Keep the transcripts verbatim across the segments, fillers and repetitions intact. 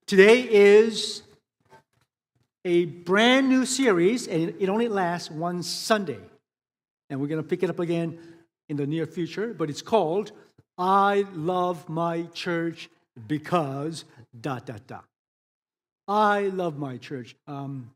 Today is a brand new series, and it only lasts one Sunday. And we're going to pick it up again in the near future, but it's called I Love My Church Because dot, dot, dot. I love my church. Um,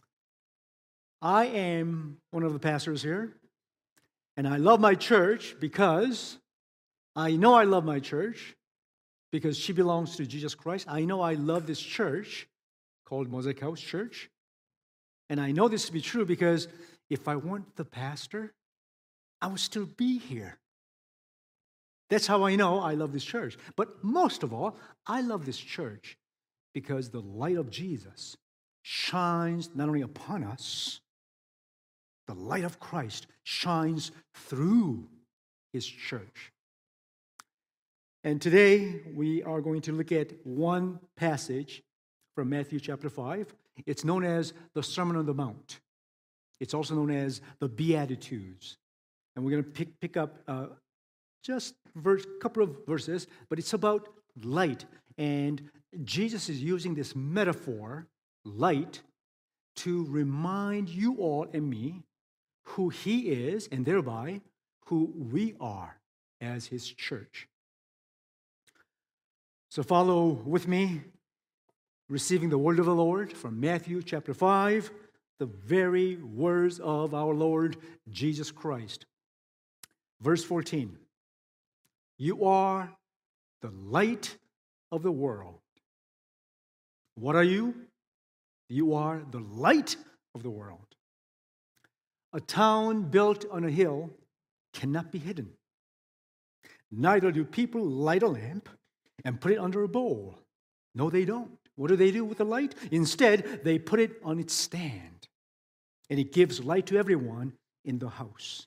I am one of the pastors here, and I love my church because I know I love my church because she belongs to Jesus Christ. I know I love this church called Mosaic House Church, and I know this to be true because if I weren't the pastor, I would still be here. That's how I know I love this church. But most of all, I love this church because the light of Jesus shines not only upon us, the light of Christ shines through his church. And today we are going to look at one passage from Matthew chapter five. It's known as the Sermon on the Mount. It's also known as the Beatitudes. And we're going to pick, pick up uh, just a couple of verses, but it's about light. And Jesus is using this metaphor, light, to remind you all and me who he is, and thereby who we are as his church. So follow with me, receiving the word of the Lord from Matthew chapter five, the very words of our Lord Jesus Christ. Verse fourteen, you are the light of the world. What are you? You are the light of the world. A town built on a hill cannot be hidden. Neither do people light a lamp and put it under a bowl. No, they don't. What do they do with the light? Instead, they put it on its stand, and it gives light to everyone in the house.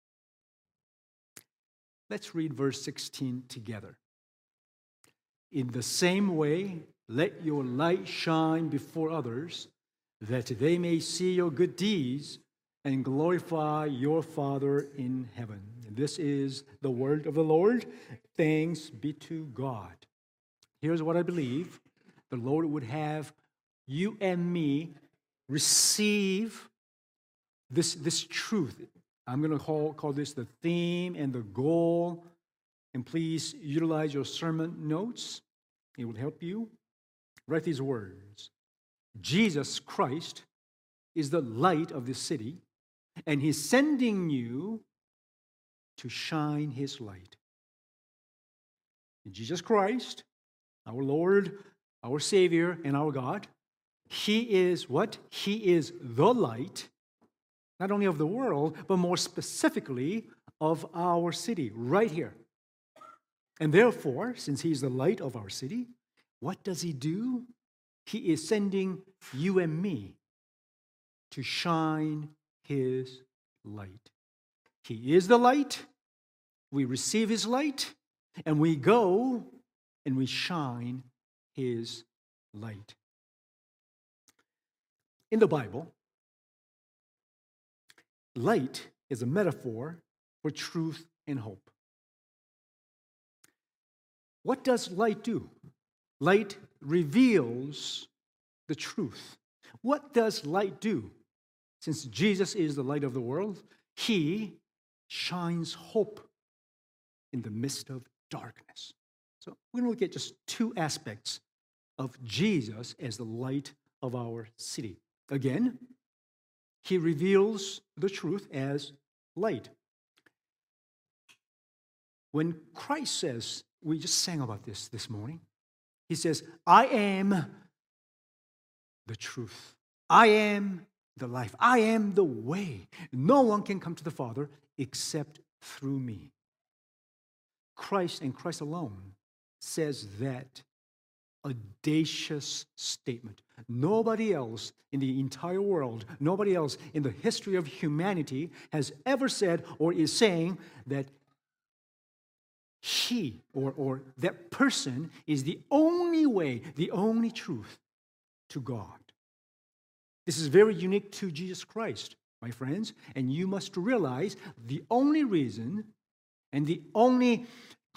Let's read verse sixteen together. In the same way, let your light shine before others, that they may see your good deeds and glorify your Father in heaven. This is the word of the Lord. Thanks be to God. Here's what I believe. The Lord would have you and me receive this, this truth. I'm going to call, call this the theme and the goal. And please utilize your sermon notes. It will help you. Write these words. Jesus Christ is the light of this city, and he's sending you to shine his light. Jesus Christ, our Lord, our Savior, and our God, he is what? He is the light, not only of the world, but more specifically of our city, right here. And therefore, since he's the light of our city, what does he do? He is sending you and me to shine his light. He is the light. We receive his light, and we go and we shine his light. In the Bible, light is a metaphor for truth and hope. What does light do? Light reveals the truth. What does light do? Since Jesus is the light of the world, he shines hope in the midst of darkness. So we're going to look at just two aspects of Jesus as the light of our city. Again, he reveals the truth as light. When Christ says, we just sang about this this morning, he says, I am the truth. I am the life. I am the way. No one can come to the Father except through me. Christ and Christ alone says that audacious statement. Nobody else in the entire world, nobody else in the history of humanity has ever said or is saying that he or, or that person is the only way, the only truth to God. This is very unique to Jesus Christ, my friends, and you must realize the only reason and the only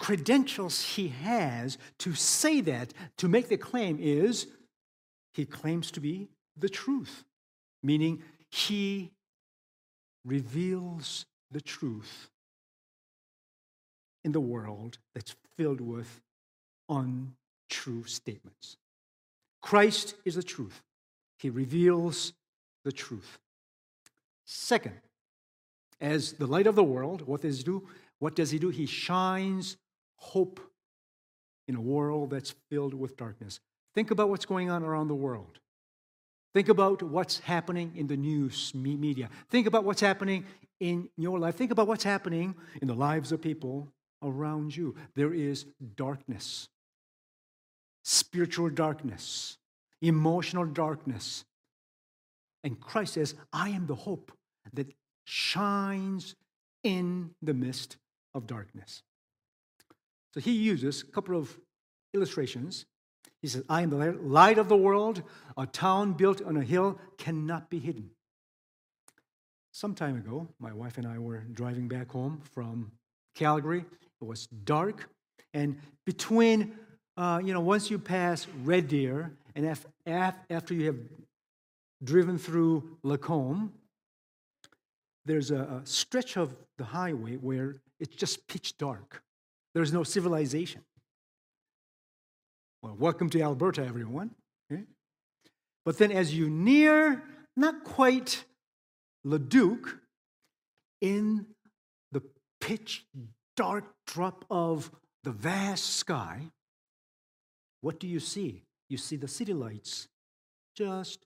credentials he has to say that, to make the claim, is he claims to be the truth, meaning he reveals the truth in the world that's filled with untrue statements. Christ is the truth. He reveals the truth. Second, as the light of the world, what does he do? What does he do? He shines hope in a world that's filled with darkness. Think about what's going on around the world. Think about what's happening in the news media. Think about what's happening in your life. Think about what's happening in the lives of people around you. There is darkness, spiritual darkness, emotional darkness. And Christ says, I am the hope that shines in the midst of darkness. So he uses a couple of illustrations. He says, I am the light of the world. A town built on a hill cannot be hidden. Some time ago, my wife and I were driving back home from Calgary. It was dark. And between, uh, you know, once you pass Red Deer and af- af- after you have driven through Lacombe, there's a, a stretch of the highway where it's just pitch dark. There's no civilization. Well, welcome to Alberta, everyone. Okay? But then as you near, not quite Leduc, in the pitch dark drop of the vast sky, what do you see? You see the city lights just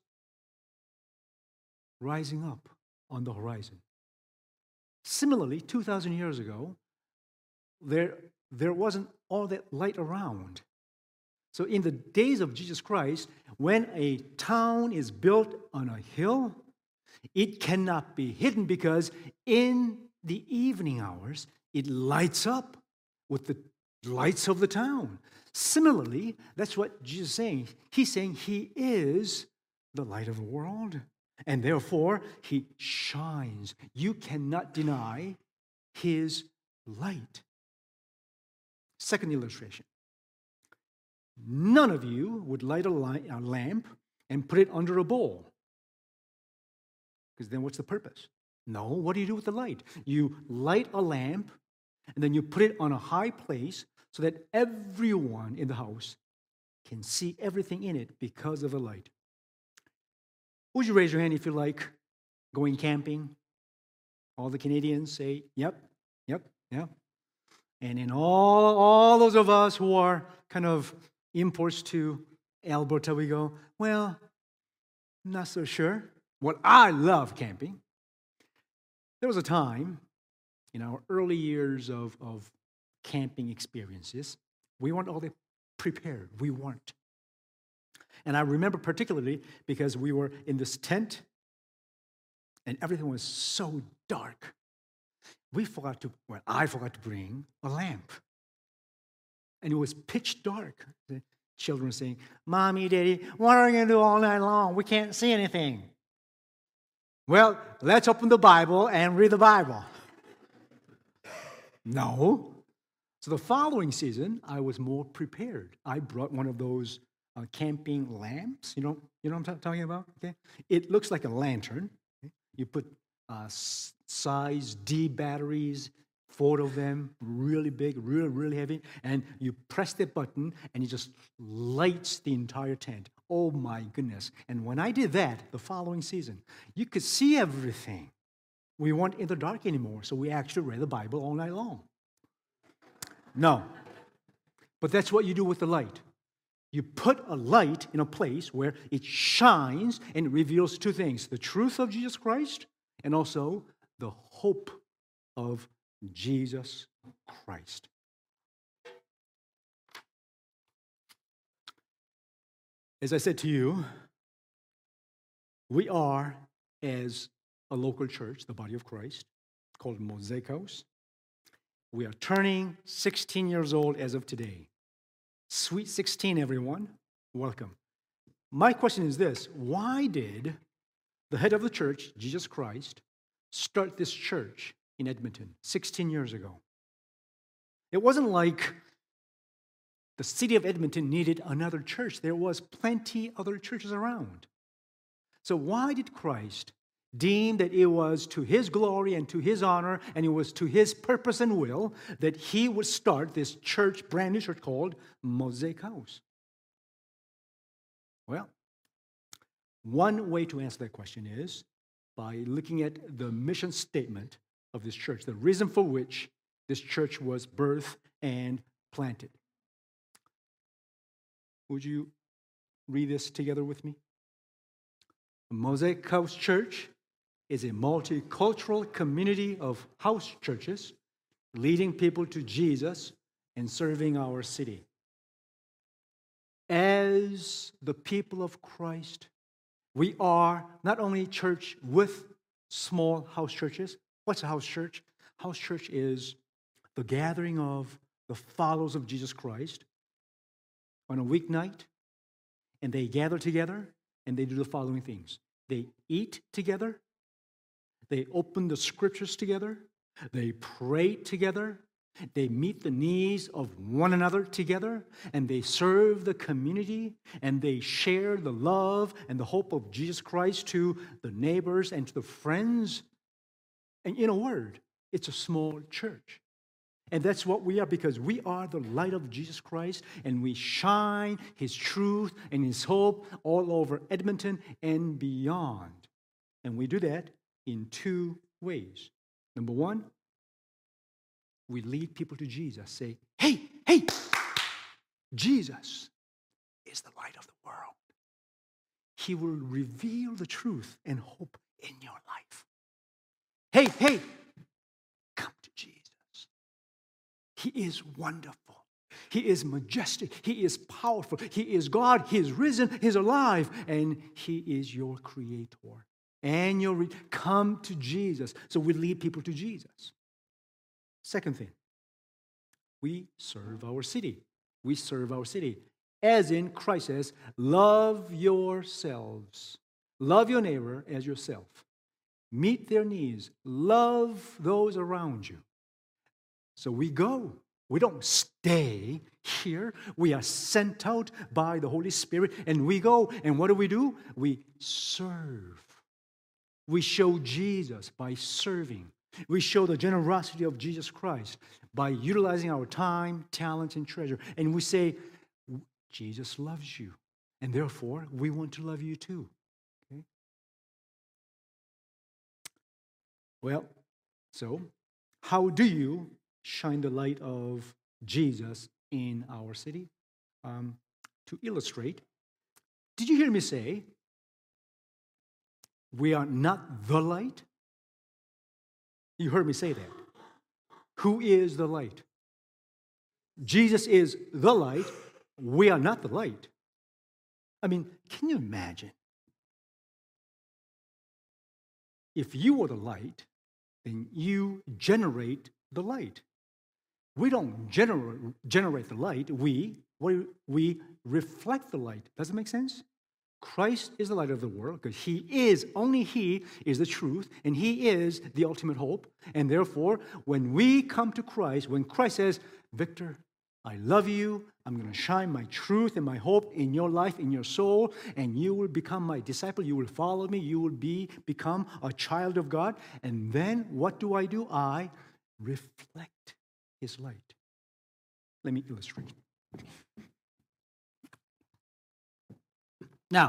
rising up on the horizon. Similarly, two thousand years ago, there, there wasn't all that light around. So in the days of Jesus Christ, when a town is built on a hill, it cannot be hidden because in the evening hours, it lights up with the lights of the town. Similarly, that's what Jesus is saying. He's saying he is the light of the world, and therefore he shines. You cannot deny his light. Second illustration. None of you would light a, light, a lamp and put it under a bowl. Because then what's the purpose? No, what do you do with the light? You light a lamp and then you put it on a high place so that everyone in the house can see everything in it because of the light. Would you raise your hand if you like going camping? All the Canadians say, yep, yep, yep. And in all, all those of us who are kind of imports to Alberta, we go, well, not so sure. Well, I love camping. There was a time in our early years of, of camping experiences, we weren't all that prepared. We weren't. And I remember particularly because we were in this tent and everything was so dark. We forgot to, well, I forgot to bring a lamp. And it was pitch dark. The children were saying, Mommy, Daddy, what are we going to do all night long? We can't see anything. Well, let's open the Bible and read the Bible. No. So the following season, I was more prepared. I brought one of those uh, camping lamps. You know, you know what I'm t- talking about? Okay, it looks like a lantern. Okay? You put uh, size D batteries, four of them, really big, really, really heavy, and you press the button, and it just lights the entire tent. Oh my goodness! And when I did that, the following season, you could see everything. We weren't in the dark anymore, so we actually read the Bible all night long. No. But that's what you do with the light. You put a light in a place where it shines and it reveals two things, the truth of Jesus Christ and also the hope of Jesus Christ. As I said to you, we are, as a local church, the body of Christ, called Mosaic House. We are turning sixteen years old as of today. Sweet sixteen, everyone. Welcome. My question is this: why did the head of the church, Jesus Christ, start this church in Edmonton sixteen years ago? It wasn't like the city of Edmonton needed another church. There was plenty other churches around. So why did Christ deem that it was to his glory and to his honor and it was to his purpose and will that he would start this church, brand new church called Mosaic House? Well, one way to answer that question is by looking at the mission statement of this church, the reason for which this church was birthed and planted. Would you read this together with me? Mosaic House Church is a multicultural community of house churches leading people to Jesus and serving our city. As the people of Christ, we are not only church with small house churches. What's a house church? House church is the gathering of the followers of Jesus Christ on a weeknight, and they gather together and they do the following things. They eat together, they open the scriptures together, they pray together, they meet the needs of one another together, and they serve the community, and they share the love and the hope of Jesus Christ to the neighbors and to the friends. And in a word, it's a small church. And that's what we are, because we are the light of Jesus Christ, and we shine his truth and his hope all over Edmonton and beyond. And we do that in two ways. Number one, we lead people to Jesus. Say, hey, hey, Jesus is the light of the world. He will reveal the truth and hope in your life. Hey, hey, come to Jesus. He is wonderful. He is majestic. He is powerful. He is God. He is risen. He is alive. And he is your creator. And your re- come to Jesus. So we lead people to Jesus. Second thing, we serve our city. We serve our city. As in, Christ says, love yourselves. Love your neighbor as yourself. Meet their needs. Love those around you. So we go. We don't stay here. We are sent out by the Holy Spirit, and we go. And what do we do? We serve. We show Jesus by serving. We show the generosity of Jesus Christ by utilizing our time, talents, and treasure. And we say, Jesus loves you, and therefore we want to love you too. Okay? Well, so how do you shine the light of Jesus in our city? Um, to illustrate, did you hear me say, we are not the light? You heard me say that. Who is the light? Jesus is the light. We are not the light. I mean, can you imagine? If you were the light, then you generate the light. We don't generate, generate the light. We, we, we reflect the light. Does it make sense? Christ is the light of the world because he is, only he is the truth, and he is the ultimate hope. And therefore, when we come to Christ, when Christ says, Victor, I love you, I'm going to shine my truth and my hope in your life, in your soul, and you will become my disciple, you will follow me, you will be become a child of God. And then what do I do? I reflect his light. Let me illustrate. Now,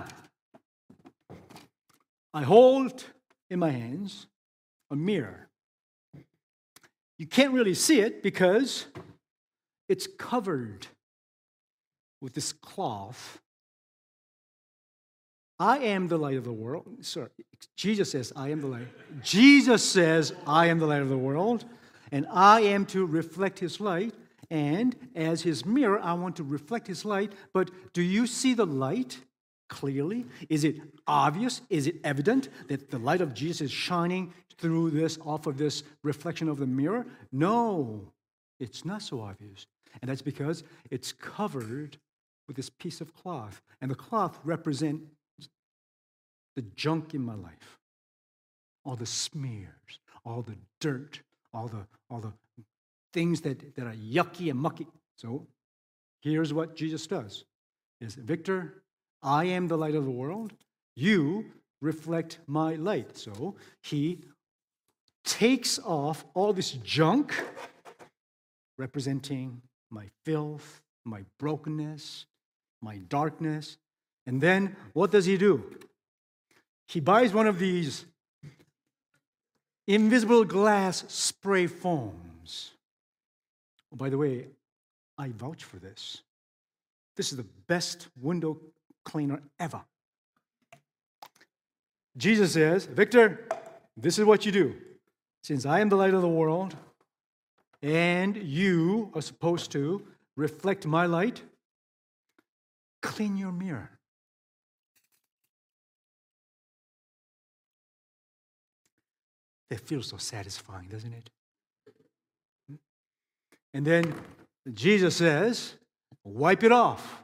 I hold in my hands a mirror. You can't really see it because it's covered with this cloth. I am the light of the world. Sorry, Jesus says, I am the light. Jesus says, I am the light of the world, and I am to reflect his light. And as his mirror, I want to reflect his light. But do you see the light clearly? Is it obvious? Is it evident that the light of Jesus is shining through this, off of this reflection of the mirror? No, it's not so obvious. And that's because it's covered with this piece of cloth. And the cloth represents the junk in my life. All the smears, all the dirt, all the, all the things that, that are yucky and mucky. So here's what Jesus does. Is Victor, I am the light of the world. You reflect my light. So he takes off all this junk representing my filth, my brokenness, my darkness. And then what does he do? He buys one of these invisible glass spray foams. Oh, by the way, I vouch for this. This is the best window cleaner ever. Jesus says, Victor, this is what you do. Since I am the light of the world, and you are supposed to reflect my light, clean your mirror. That feels so satisfying, doesn't it? And then Jesus says, wipe it off.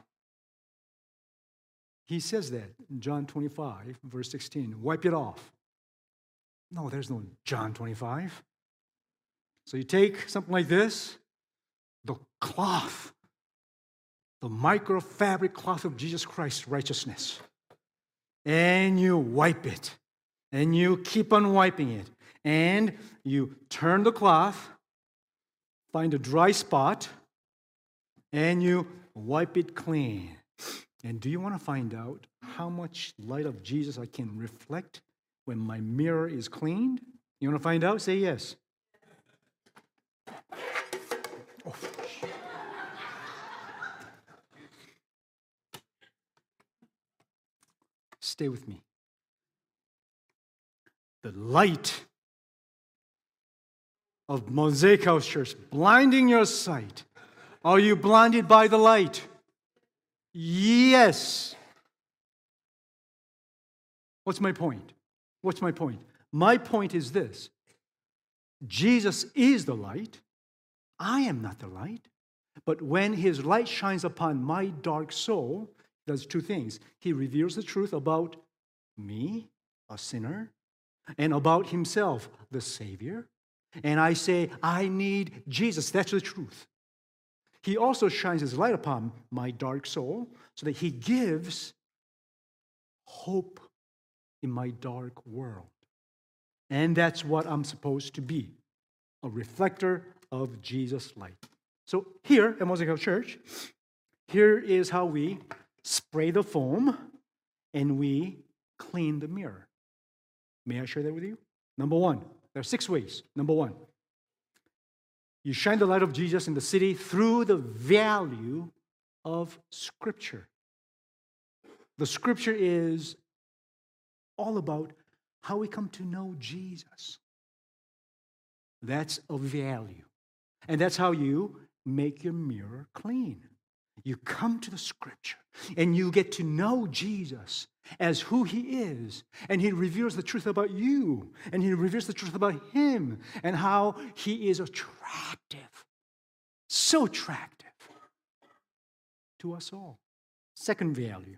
He says that in John twenty-five, verse sixteen, wipe it off. No, there's no John twenty-five. So you take something like this, the cloth, the microfabric cloth of Jesus Christ's righteousness, and you wipe it, and you keep on wiping it, and you turn the cloth, find a dry spot, and you wipe it clean. And do you want to find out how much light of Jesus I can reflect when my mirror is cleaned? You want to find out? Say yes. Oh. Stay with me. The light of Mosaic House Church blinding your sight. Are you blinded by the light? Yes. What's my point? What's my point? My point is this. Jesus is the light. I am not the light. But when his light shines upon my dark soul, he does two things. He reveals the truth about me, a sinner, and about himself, the Savior. And I say, I need Jesus. That's the truth. He also shines his light upon my dark soul so that he gives hope in my dark world. And that's what I'm supposed to be, a reflector of Jesus' light. So here at Mosaic House Church, here is how we spray the foam and we clean the mirror. May I share that with you? Number one, there are six ways. Number one, you shine the light of Jesus in the city through the value of Scripture. The Scripture is all about how we come to know Jesus. That's a value. And that's how you make your mirror clean. You come to the Scripture and you get to know Jesus as who he is. And he reveals the truth about you. And he reveals the truth about him and how he is attractive. So attractive to us all. Second value.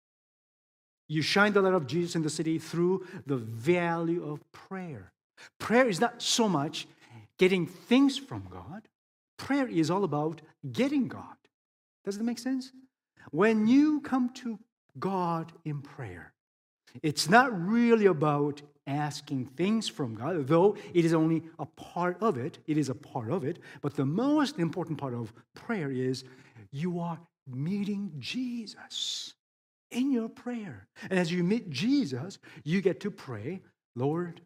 You shine the light of Jesus in the city through the value of prayer. Prayer is not so much getting things from God. Prayer is all about getting God. Does that make sense? When you come to God in prayer, it's not really about asking things from God, though it is only a part of it. It is a part of it. But the most important part of prayer is you are meeting Jesus in your prayer. And as you meet Jesus, you get to pray, Lord,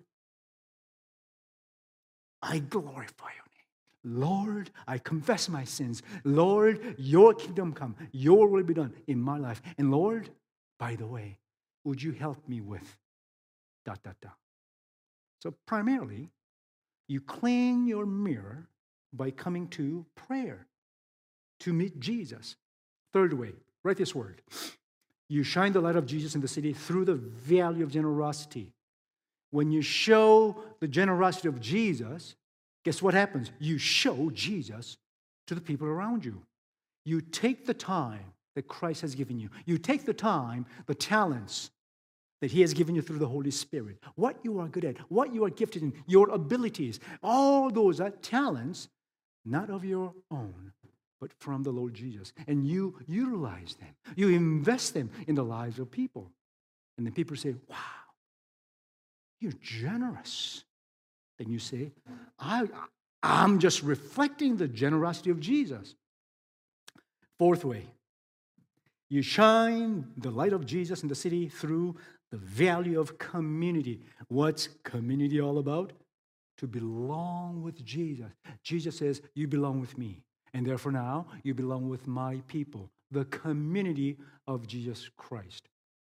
I glorify your name. Lord, I confess my sins. Lord, your kingdom come. Your will be done in my life. And Lord, by the way, would you help me with dot, dot, dot. So primarily, you clean your mirror by coming to prayer to meet Jesus. Third way, write this word. You shine the light of Jesus in the city through the value of generosity. When you show the generosity of Jesus, guess what happens? You show Jesus to the people around you. You take the time that Christ has given you. You take the time, the talents that he has given you through the Holy Spirit. What you are good at, what you are gifted in, your abilities, all those are talents not of your own, but from the Lord Jesus. And you utilize them. You invest them in the lives of people. And then people say, wow, you're generous. Then you say, I, I'm just reflecting the generosity of Jesus. Fourth way, you shine the light of Jesus in the city through the value of community. What's community all about? To belong with Jesus. Jesus says, you belong with me. And therefore now, you belong with my people, the community of Jesus Christ.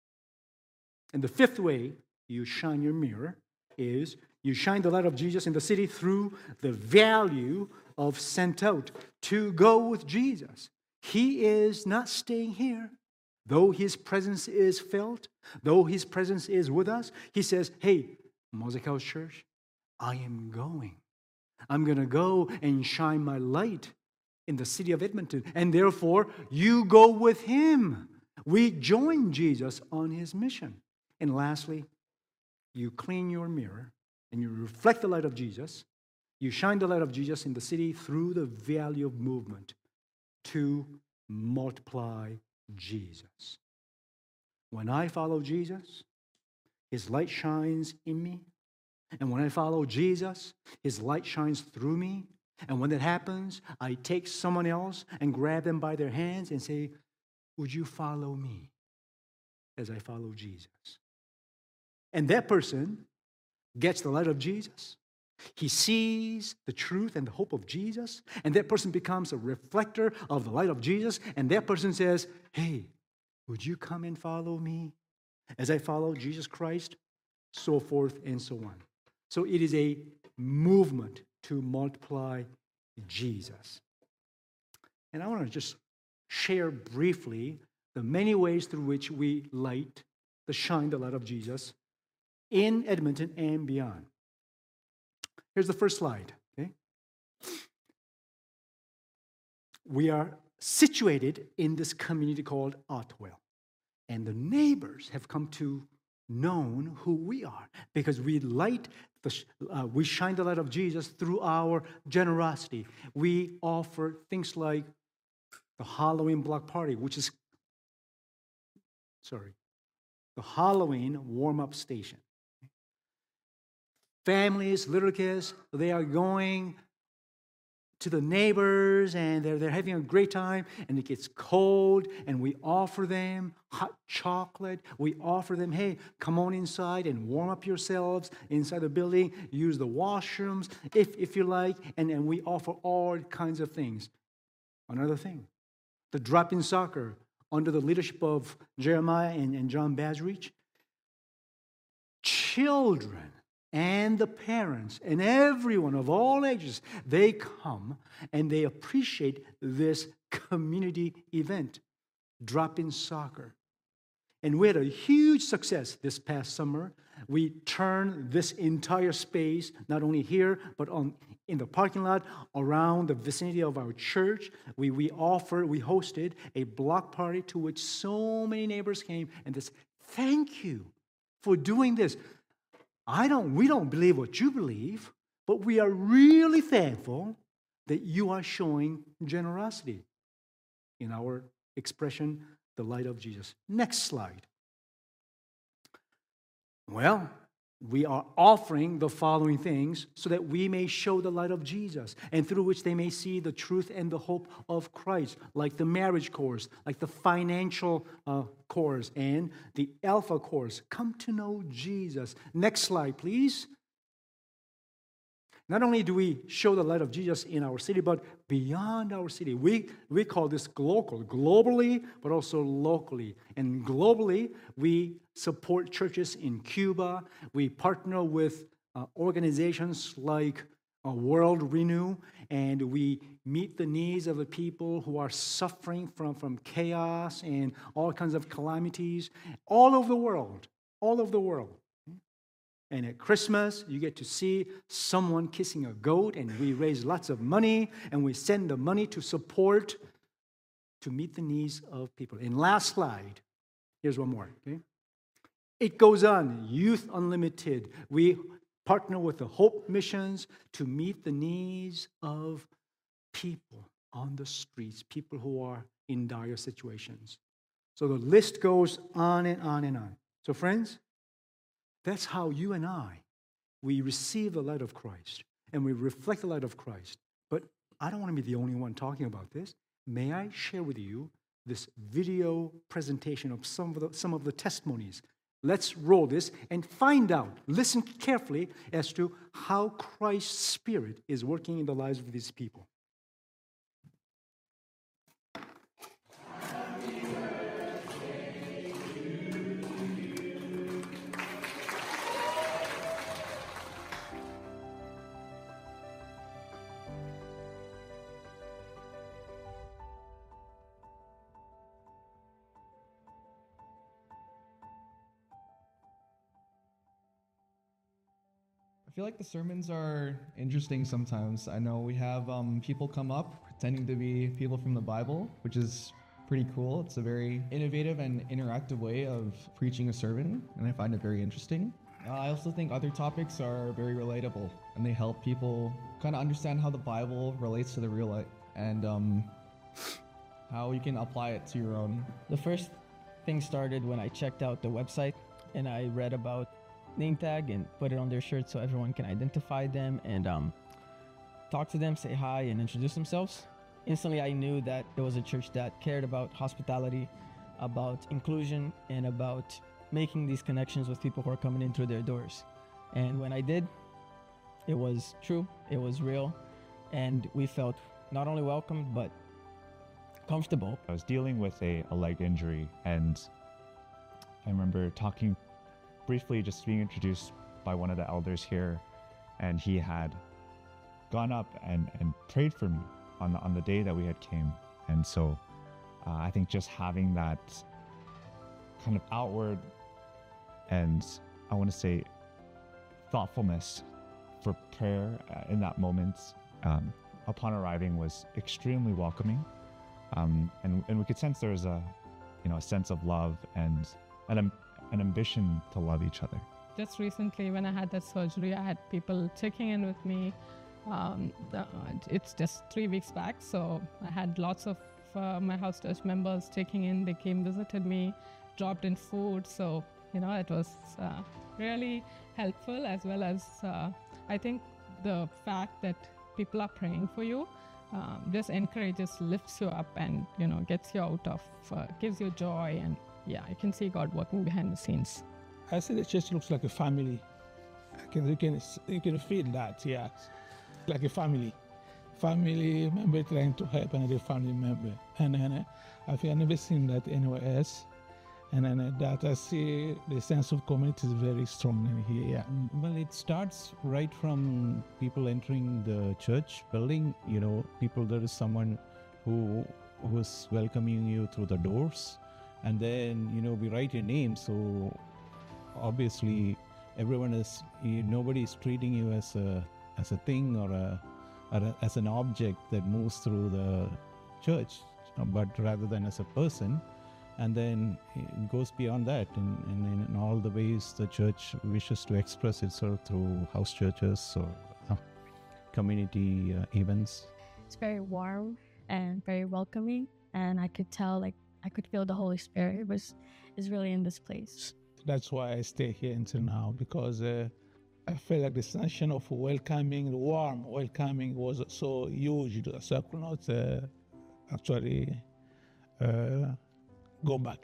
And the fifth way you shine your mirror is you shine the light of Jesus in the city through the value of sent out to go with Jesus. He is not staying here. Though his presence is felt, though his presence is with us, he says, hey, Mosaic House Church, I am going. I'm going to go and shine my light in the city of Edmonton. And therefore, you go with him. We join Jesus on his mission. And lastly, you clean your mirror and you reflect the light of Jesus. You shine the light of Jesus in the city through the value of movement to multiply Jesus. When I follow Jesus, his light shines in me. And when I follow Jesus, his light shines through me. And when that happens, I take someone else and grab them by their hands and say, would you follow me as I follow Jesus? And that person gets the light of Jesus. He sees the truth and the hope of Jesus, and that person becomes a reflector of the light of Jesus, and that person says, hey, would you come and follow me as I follow Jesus Christ? So forth and so on. So it is a movement to multiply Jesus. And I want to just share briefly the many ways through which we light, the shine the light of Jesus in Edmonton and beyond. Here's the first slide. Okay? We are situated in this community called Otwell. And the neighbors have come to know who we are because we light, the, uh, we shine the light of Jesus through our generosity. We offer things like the Halloween block party, which is, sorry, the Halloween warm-up station. Families, little kids, they are going to the neighbors and they're, they're having a great time, and it gets cold, and we offer them hot chocolate. We offer them, hey, come on inside and warm up yourselves inside the building. Use the washrooms if, if you like, and, and we offer all kinds of things. Another thing, the drop-in soccer under the leadership of Jeremiah and, and John Bazrich. Children and the parents and everyone of all ages, they come and they appreciate this community event, drop-in soccer. And we had a huge success this past summer. We turned this entire space, not only here, but on in the parking lot, around the vicinity of our church. We, we offered, we hosted a block party to which so many neighbors came, and this, thank you for doing this. I don't, we don't believe what you believe, but we are really thankful that you are showing generosity. In our expression, the light of Jesus. Next slide. Well, we are offering the following things so that we may show the light of Jesus, and through which they may see the truth and the hope of Christ, like the marriage course, like the financial uh, course, and the Alpha course. Come to know Jesus. Next slide, please. Not only do we show the light of Jesus in our city, but beyond our city. We, we call this local, globally, but also locally. And globally, we support churches in Cuba. We partner with uh, organizations like uh, World Renew, and we meet the needs of the people who are suffering from, from chaos and all kinds of calamities all over the world, all over the world. And at Christmas, you get to see someone kissing a goat, and we raise lots of money, and we send the money to support, to meet the needs of people. And last slide, here's one more. Okay? It goes on, Youth Unlimited. We partner with the Hope Missions to meet the needs of people on the streets, people who are in dire situations. So the list goes on and on and on. So friends, that's how you and I, we receive the light of Christ and we reflect the light of Christ. But I don't want to be the only one talking about this. May I share with you this video presentation of some of the, some of the testimonies? Let's roll this and find out, listen carefully as to how Christ's Spirit is working in the lives of these people. I feel like the sermons are interesting sometimes. I know we have um, people come up pretending to be people from the Bible, which is pretty cool. It's a very innovative and interactive way of preaching a sermon, and I find it very interesting. Uh, I also think other topics are very relatable, and they help people kind of understand how the Bible relates to the real life and um, how you can apply it to your own. The first thing started when I checked out the website and I read about name tag and put it on their shirt so everyone can identify them and um, talk to them, say hi, and introduce themselves. Instantly, I knew that there was a church that cared about hospitality, about inclusion, and about making these connections with people who are coming in through their doors. And when I did, it was true, it was real, and we felt not only welcomed, but comfortable. I was dealing with a, a leg injury, and I remember talking briefly, just being introduced by one of the elders here, and he had gone up and, and prayed for me on the, on the day that we had came. And so uh, I think just having that kind of outward and I want to say thoughtfulness for prayer uh, in that moment um, upon arriving was extremely welcoming. Um, and, and we could sense there was a, you know, a sense of love and an, an ambition to love each other. Just recently, when I had that surgery, I had people checking in with me. Um, the, it's just three weeks back, so I had lots of uh, my house church members checking in. They came, visited me, dropped in food. So, you know, it was uh, really helpful, as well as uh, I think the fact that people are praying for you um, just encourages, lifts you up, and, you know, gets you out of, uh, gives you joy. And yeah, you can see God working behind the scenes. I say the church looks like a family. I can, you can, you can feel that, yeah. Like a family. Family member trying to help another family member. And then uh, I think I've never seen that anywhere else. And then uh, that I see the sense of community is very strong in here, yeah. Well, it starts right from people entering the church building. You know, people, there is someone who who's welcoming you through the doors. And then, you know, we write your name, so obviously everyone is, you, nobody is treating you as a as a thing or, a, or a, as an object that moves through the church, but rather than as a person. And then it goes beyond that in, in, in all the ways the church wishes to express itself through house churches or uh, community uh, events. It's very warm and very welcoming, and I could tell, like, I could feel the Holy Spirit was is really in this place. That's why I stay here until now, because uh, I feel like the sensation of welcoming, the warm welcoming was so huge, so I could not uh, actually uh, go back.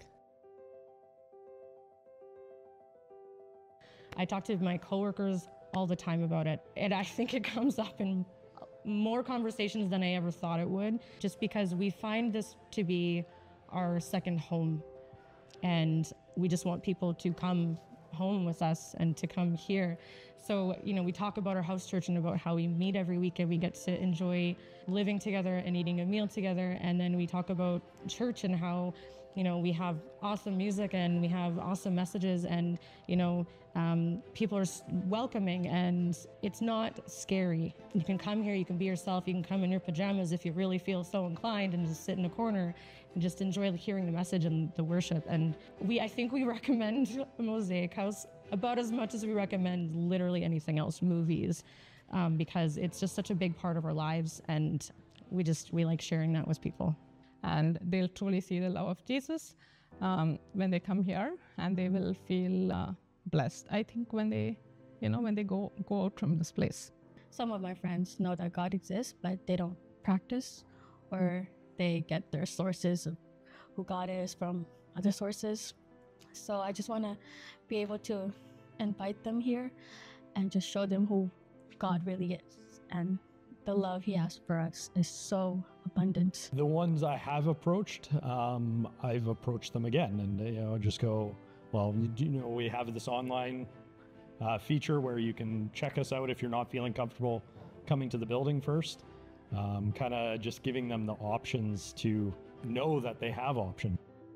I talk to my coworkers all the time about it, and I think it comes up in more conversations than I ever thought it would, just because we find this to be our second home, and we just want people to come home with us and to come here. So, you know, we talk about our house church and about how we meet every week and we get to enjoy living together and eating a meal together. And then we talk about church and how, you know, we have awesome music and we have awesome messages, and, you know, um, people are welcoming and it's not scary. You can come here, you can be yourself, you can come in your pajamas if you really feel so inclined and just sit in a corner and just enjoy hearing the message and the worship. And we, I think we recommend Mosaic House about as much as we recommend literally anything else, movies, um, because it's just such a big part of our lives. And we just, we like sharing that with people. And they'll truly see the love of Jesus um, when they come here, and they will feel uh, blessed, I think, when they, you know, when they go, go out from this place. Some of my friends know that God exists, but they don't practice, or they get their sources of who God is from other sources. So I just want to be able to invite them here and just show them who God really is. And the love he has for us is so abundant. The ones I have approached, um, I've approached them again, and you know, just go, well, you know, we have this online uh, feature where you can check us out if you're not feeling comfortable coming to the building first. Um, kind of just giving them the options to know that they have options.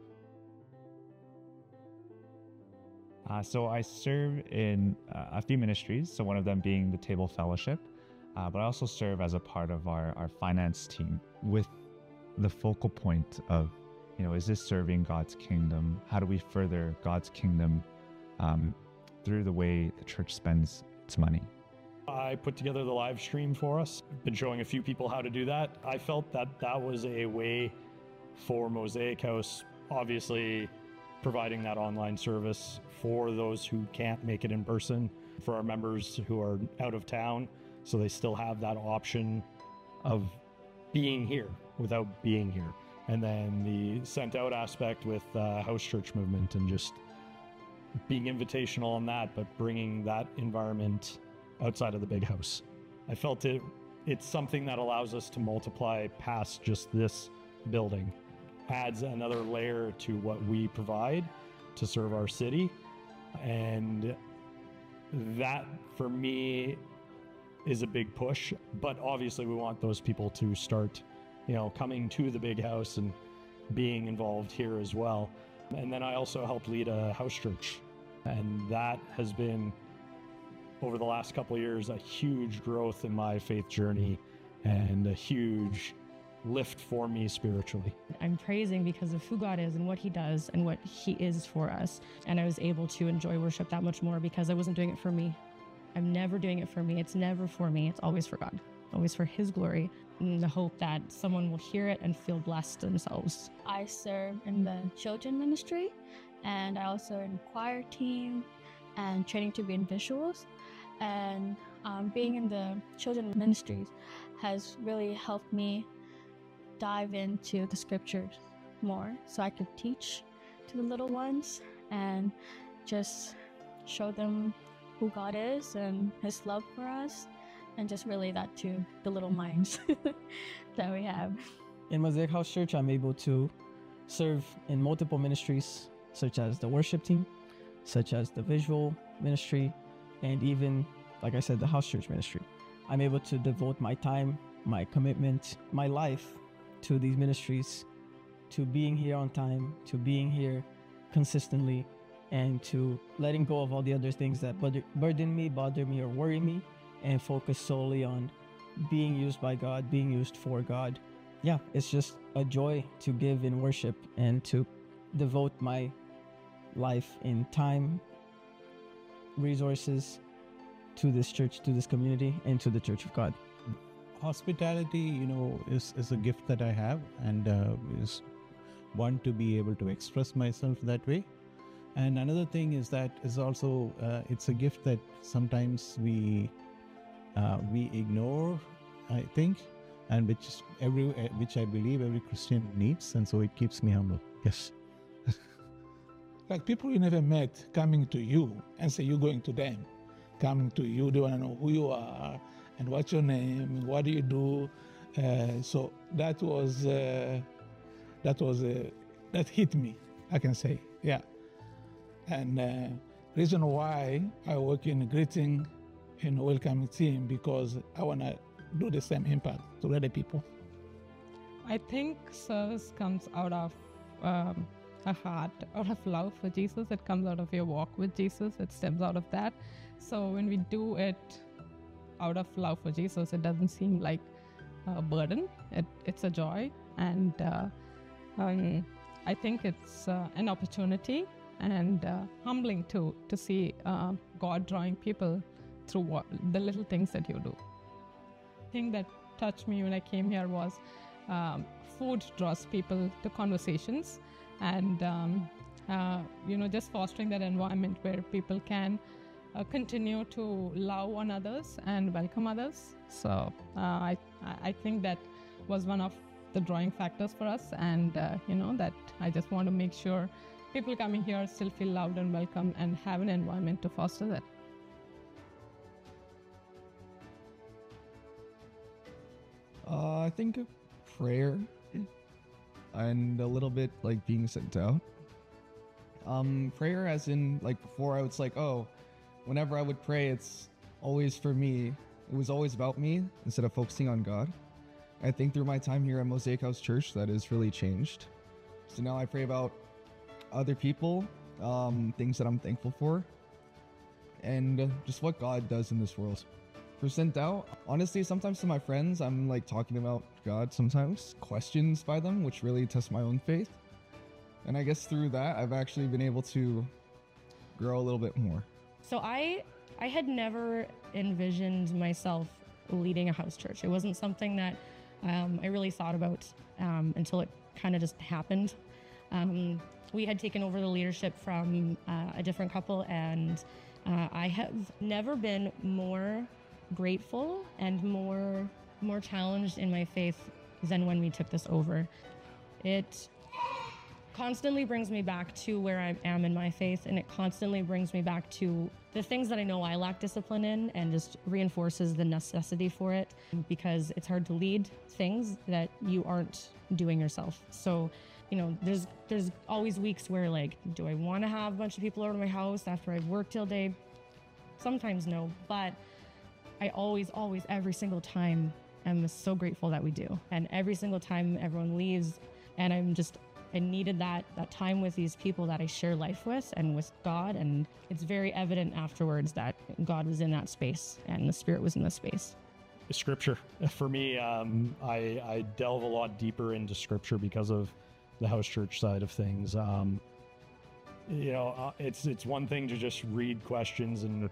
Uh, so I serve in uh, a few ministries, so one of them being the Table Fellowship, uh, but I also serve as a part of our, our finance team with the focal point of, you know, is this serving God's kingdom? How do we further God's kingdom um, through the way the church spends its money? I put together the live stream for us. Been showing a few people how to do that. I felt that that was a way for Mosaic House, obviously providing that online service for those who can't make it in person, for our members who are out of town, so they still have that option of being here without being here. And then the sent out aspect with uh, House Church Movement, and just being invitational on that, but bringing that environment outside of the big house. I felt it it's something that allows us to multiply past just this building, adds another layer to what we provide to serve our city. And that for me is a big push, but obviously we want those people to start, you know, coming to the big house and being involved here as well. And then I also help lead a house church, and that has been, over the last couple of years, a huge growth in my faith journey and a huge lift for me spiritually. I'm praising because of who God is and what he does and what he is for us. And I was able to enjoy worship that much more because I wasn't doing it for me. I'm never doing it for me. It's never for me. It's always for God, always for his glory, in the hope that someone will hear it and feel blessed themselves. I serve in the children ministry, and I also in choir team and training to be in visuals. And um, being in the children ministries has really helped me dive into the scriptures more, so I could teach to the little ones and just show them who God is and his love for us, and just relay that to the little minds that we have. In Mosaic House Church, I'm able to serve in multiple ministries, such as the worship team, such as the visual ministry, and even, like I said, the house church ministry. I'm able to devote my time, my commitment, my life to these ministries, to being here on time, to being here consistently, and to letting go of all the other things that burden me, bother me, or worry me, and focus solely on being used by God, being used for God. Yeah, it's just a joy to give in worship and to devote my life in time, resources to this church, to this community, and to the Church of God. Hospitality, you know, is, is a gift that I have, and uh, is one to be able to express myself that way. And another thing is that is also uh, it's a gift that sometimes we uh, we ignore, I think, and which every which I believe every Christian needs, and so it keeps me humble. Yes. Like people you never met coming to you and say you're going to them, coming to you, they want to know who you are and what's your name, what do you do. Uh, so that was uh, that was uh, that hit me, I can say, yeah. And uh, reason why I work in greeting and welcoming team, because I want to do the same impact to other people. I think service comes out of um, a heart, out of love for Jesus. It comes out of your walk with Jesus. It stems out of that. So when we do it out of love for Jesus, it doesn't seem like a burden. It, it's a joy. And uh, um, I think it's uh, an opportunity and uh, humbling too, to see uh, God drawing people through what, the little things that you do. I think that touched me when I came here was um, food draws people to conversations, and um, uh, you know, just fostering that environment where people can uh, continue to love one others and welcome others. So uh, I I think that was one of the drawing factors for us, and uh, you know, that I just want to make sure people coming here still feel loved and welcome and have an environment to foster that. Uh, I think prayer and a little bit like being sent out. Um, prayer as in like before I was like, oh, whenever I would pray, it's always for me. It was always about me instead of focusing on God. I think through my time here at Mosaic House Church, that has really changed. So now I pray about other people, um, things that I'm thankful for, and uh, just what God does in this world. For sent out, honestly, sometimes to my friends, I'm like talking about God sometimes, questions by them, which really test my own faith. And I guess through that, I've actually been able to grow a little bit more. So I I had never envisioned myself leading a house church. It wasn't something that um, I really thought about um, until it kind of just happened. Um, we had taken over the leadership from uh, a different couple, and uh, I have never been more grateful and more more challenged in my faith than when we took this over. It constantly brings me back to where I am in my faith, and it constantly brings me back to the things that I know I lack discipline in, and just reinforces the necessity for it, because it's hard to lead things that you aren't doing yourself. So, you know, there's there's always weeks where, like, do I want to have a bunch of people over to my house after I've worked all day? Sometimes no, but I always, always, every single time, I'm so grateful that we do. And every single time everyone leaves, and I'm just, I needed that that time with these people that I share life with and with God, and it's very evident afterwards that God was in that space and the Spirit was in the space. Scripture. For me, um, I, I delve a lot deeper into Scripture because of the house church side of things. Um, you know, uh, it's it's one thing to just read questions and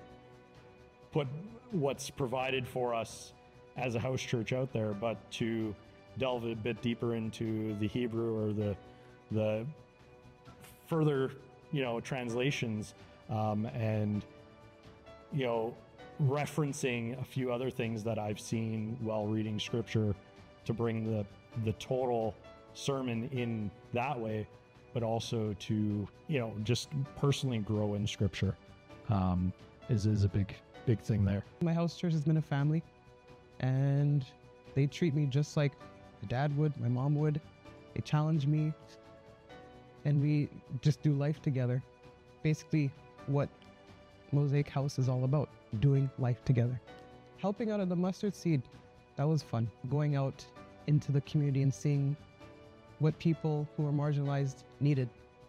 put what's provided for us as a house church out there, but to delve a bit deeper into the Hebrew or the the further, you know, translations, um, and you know, referencing a few other things that I've seen while reading Scripture to bring the the total sermon in that way, but also to, you know, just personally grow in Scripture, um, is is a big big thing there. My house church has been a family, and they treat me just like my dad would, my mom would. They challenge me, and we just do life together. Basically, what Mosaic House is all about, doing life together. Helping out at the Mustard Seed, that was fun. Going out into the community and seeing what people who are marginalized needed.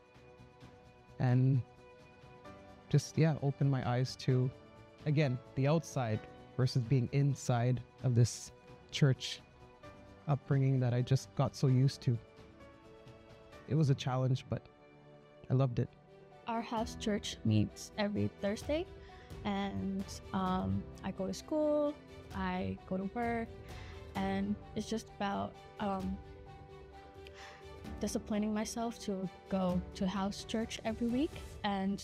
And just, yeah, open my eyes to, again, the outside versus being inside of this church upbringing that I just got so used to. It was a challenge, but I loved it. Our house church meets every Thursday, and um, I go to school, I go to work, and it's just about um, disciplining myself to go to house church every week. And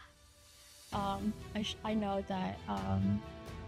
um, I, sh- I know that um,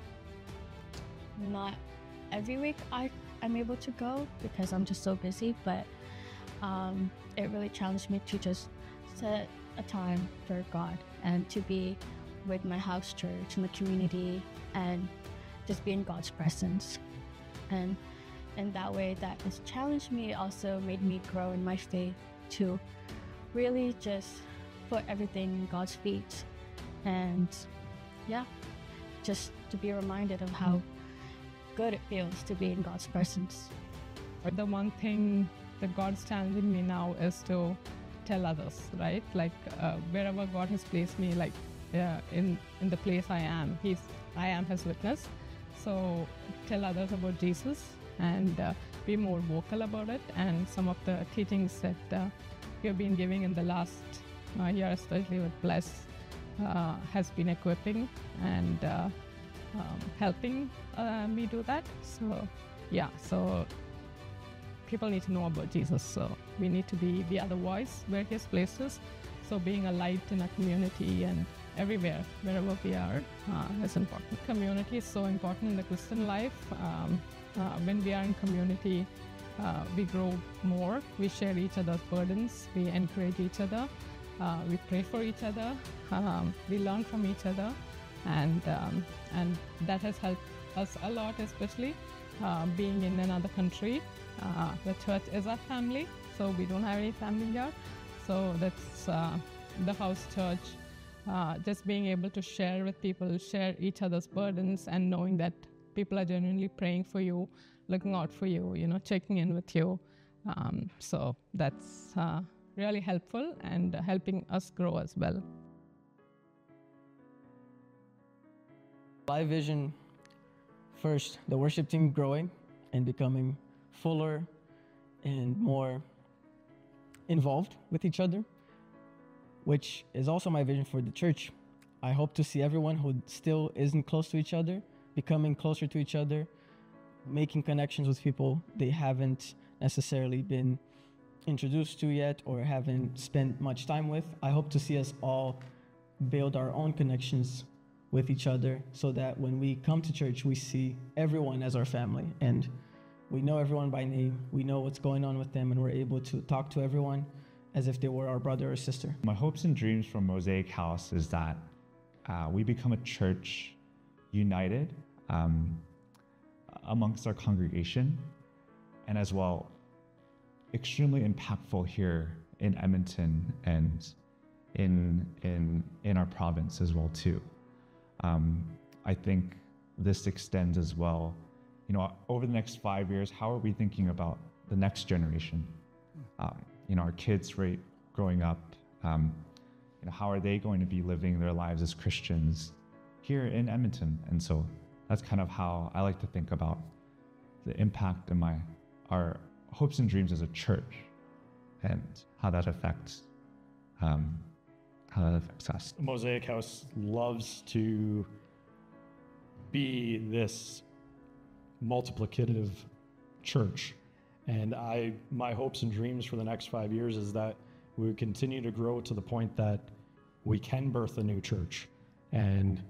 not every week I, I'm able to go because I'm just so busy, but um, it really challenged me to just set a time for God and to be with my house church and the community and just be in God's presence. And in that way that has challenged me, also made me grow in my faith to really just put everything in God's feet. And yeah, just to be reminded of how good it feels to be in God's presence. The one thing that God's challenging me now is to tell others, right? Like uh, wherever God has placed me, like uh, in in the place I am, He's I am His witness. So tell others about Jesus and uh, be more vocal about it. And some of the teachings that uh, we have been giving in the last uh, year, especially with Bless, uh, has been equipping and uh, um, helping uh, me do that. So yeah, so people need to know about Jesus. So we need to be the other voice where He has placed us. So being a light in a community and everywhere, wherever we are, uh, is important. Community is so important in the Christian life. Um, uh, when we are in community, uh, we grow more. We share each other's burdens. We encourage each other. Uh, we pray for each other. Um, we learn from each other, and um, and that has helped us a lot, especially uh, being in another country. Uh, the church is our family, so we don't have any family here. So that's uh, the house church. Uh, just being able to share with people, share each other's burdens, and knowing that people are genuinely praying for you, looking out for you, you know, checking in with you. Um, so that's uh, really helpful and uh, helping us grow as well. My vision, first, the worship team growing and becoming fuller and more involved with each other, which is also my vision for the church. I hope to see everyone who still isn't close to each other becoming closer to each other, making connections with people they haven't necessarily been introduced to yet or haven't spent much time with. I hope to see us all build our own connections with each other so that when we come to church, we see everyone as our family and we know everyone by name, we know what's going on with them, and we're able to talk to everyone as if they were our brother or sister. My hopes and dreams from Mosaic House is that uh, we become a church united um, amongst our congregation, and as well, extremely impactful here in Edmonton and in in in our province as well too. Um, I think this extends as well. You know, over the next five years, how are we thinking about the next generation? Um, you know, our kids, right, growing up. Um, you know, how are they going to be living their lives as Christians here in Edmonton? And so that's kind of how I like to think about the impact in my our hopes and dreams as a church, and how that affects um, how that affects us. Mosaic House loves to be this multiplicative church, and I my hopes and dreams for the next five years is that we would continue to grow to the point that we can birth a new church, and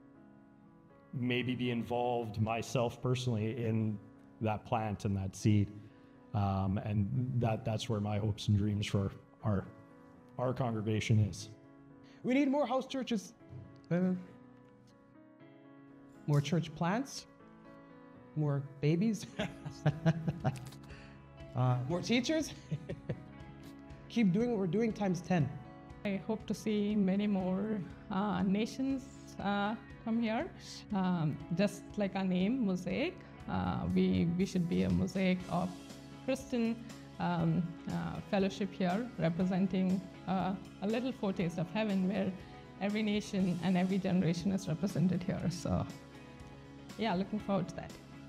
maybe be involved myself personally in that plant and that seed, um, and that that's where my hopes and dreams for our our congregation is. We need more house churches, uh, more church plants, more babies, uh, more teachers. Keep doing what we're doing times ten. I hope to see many more uh, nations uh, come here. Um, just like our name, Mosaic, uh, we, we should be a mosaic of Christian um, uh, fellowship here, representing uh, a little foretaste of heaven where every nation and every generation is represented here. So yeah, looking forward to that.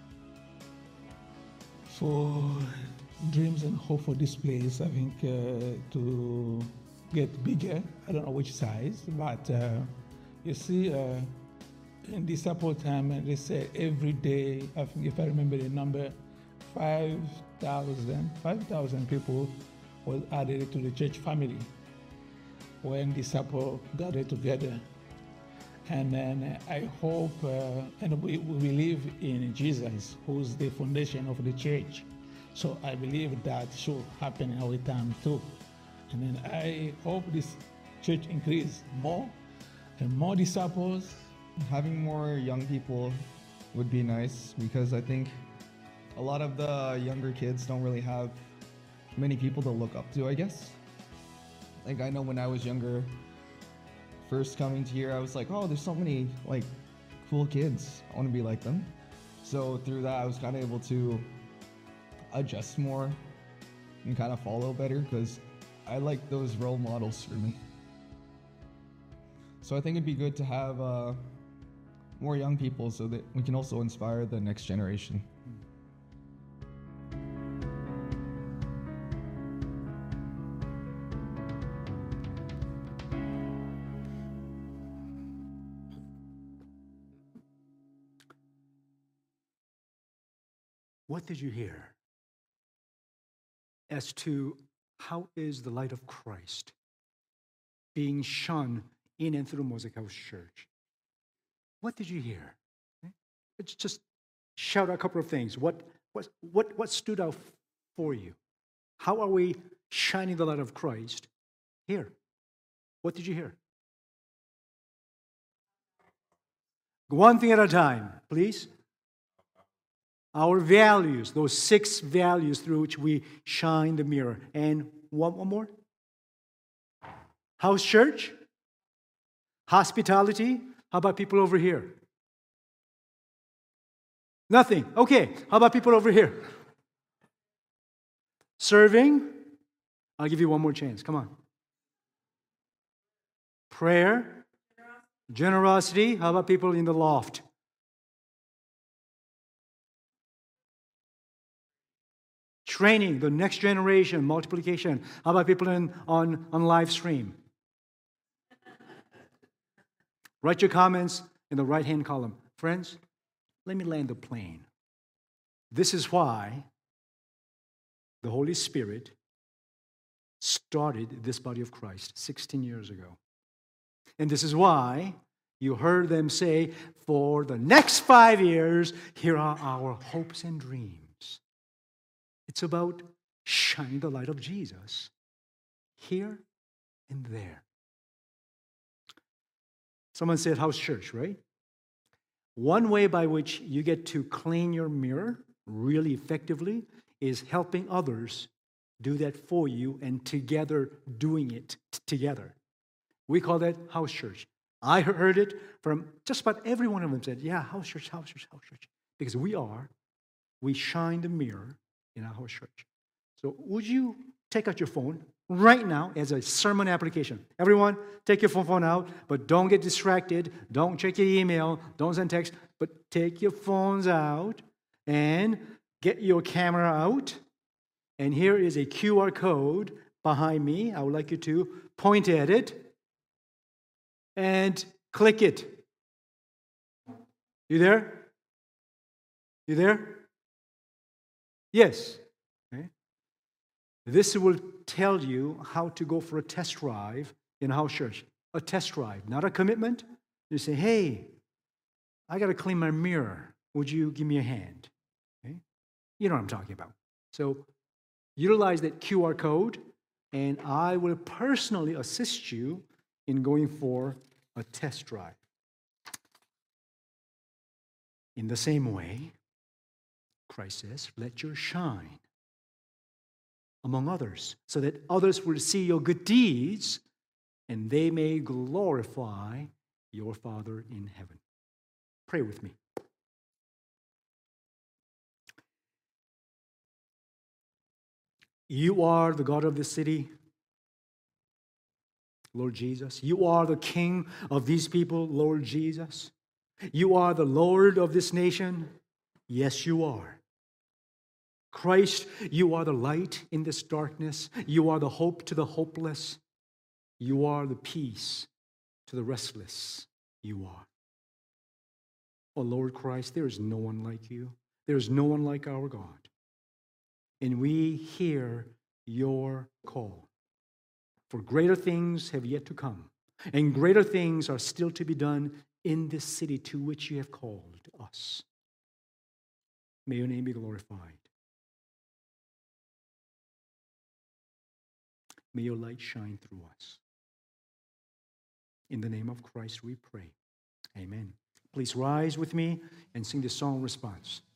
For dreams and hope for this place, I think uh, to get bigger, I don't know which size, but uh, you see, uh, in this Apple time, and they say every day, I think if I remember the number, five thousand, five thousand people was added to the church family when this Apple gathered together. And then I hope, uh, and we, we believe in Jesus, who's the foundation of the church. So I believe that should happen in our time too. And then I hope this church increase more and more disciples. Having more young people would be nice, because I think a lot of the younger kids don't really have many people to look up to, I guess. Like, I know when I was younger, first coming to here, I was like, oh, there's so many like cool kids. I want to be like them. So through that, I was kind of able to adjust more and kind of follow better, because I like those role models for me. So I think it'd be good to have uh, more young people so that we can also inspire the next generation. What did you hear as to how is the light of Christ being shone in and through Mosaic House Church? What did you hear? Let's just shout out a couple of things. What, what, what, what stood out for you? How are we shining the light of Christ here? What did you hear? One thing at a time, please. Our values, those six values through which we shine the mirror. And one, one more. House church. Hospitality. How about people over here? Nothing. Okay. How about people over here? Serving. I'll give you one more chance. Come on. Prayer. Generosity. How about people in the loft? Training, the next generation, multiplication. How about people in, on, on live stream? Write your comments in the right-hand column. Friends, let me land the plane. This is why the Holy Spirit started this body of Christ sixteen years ago. And this is why you heard them say, for the next five years, here are our hopes and dreams. It's about shining the light of Jesus here and there. Someone said house church, right? One way by which you get to clean your mirror really effectively is helping others do that for you and together doing it t- together. We call that house church. I heard it from just about every one of them said, yeah, house church, house church, house church. Because we are, we shine the mirror in our house church. So would you take out your phone right now as a sermon application? Everyone, take your phone out, but don't get distracted. Don't check your email. Don't send text. But take your phones out and get your camera out. And here is a Q R code behind me. I would like you to point at it and click it. You there? You there? Yes. Okay. This will tell you how to go for a test drive in a house church. A test drive, not a commitment. You say, hey, I got to clean my mirror. Would you give me a hand? Okay. You know what I'm talking about. So utilize that Q R code, and I will personally assist you in going for a test drive. In the same way, Christ says, let your shine among others, so that others will see your good deeds and they may glorify your Father in heaven. Pray with me. You are the God of this city, Lord Jesus. You are the King of these people, Lord Jesus. You are the Lord of this nation. Yes, you are. Christ, you are the light in this darkness. You are the hope to the hopeless. You are the peace to the restless. You are. Oh, Lord Christ, there is no one like you. There is no one like our God. And we hear your call. For greater things have yet to come, and greater things are still to be done in this city to which you have called us. May your name be glorified. May your light shine through us. In the name of Christ we pray. Amen. Please rise with me and sing the song response.